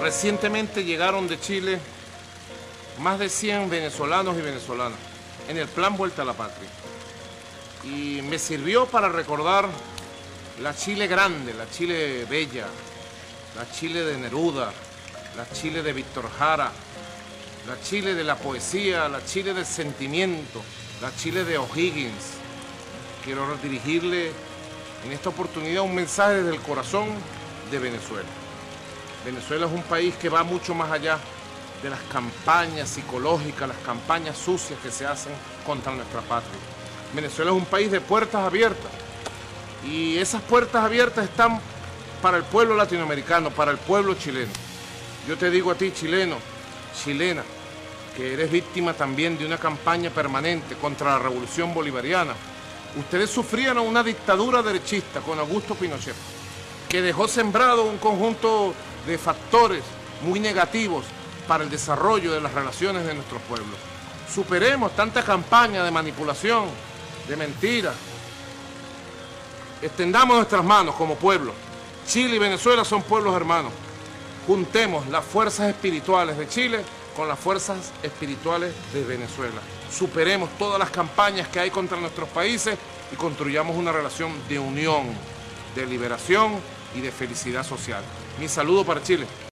Recientemente llegaron de Chile más de 100 venezolanos y venezolanas en el plan Vuelta a la Patria. Y me sirvió para recordar la Chile grande, la Chile bella, la Chile de Neruda, la Chile de Víctor Jara, la Chile de la poesía, la Chile del sentimiento, la Chile de O'Higgins. Quiero dirigirle en esta oportunidad un mensaje desde el corazón de Venezuela. Venezuela es un país que va mucho más allá de las campañas psicológicas, las campañas sucias que se hacen contra nuestra patria. Venezuela es un país de puertas abiertas y esas puertas abiertas están para el pueblo latinoamericano, para el pueblo chileno. Yo te digo a ti, chileno, chilena, que eres víctima también de una campaña permanente contra la revolución bolivariana. Ustedes sufrían una dictadura derechista con Augusto Pinochet, que dejó sembrado un conjunto de factores muy negativos para el desarrollo de las relaciones de nuestros pueblos. Superemos tanta campaña de manipulación, de mentiras. Extendamos nuestras manos como pueblo. Chile y Venezuela son pueblos hermanos. Juntemos las fuerzas espirituales de Chile con las fuerzas espirituales de Venezuela. Superemos todas las campañas que hay contra nuestros países y construyamos una relación de unión, de liberación y de felicidad social. Mi saludo para Chile.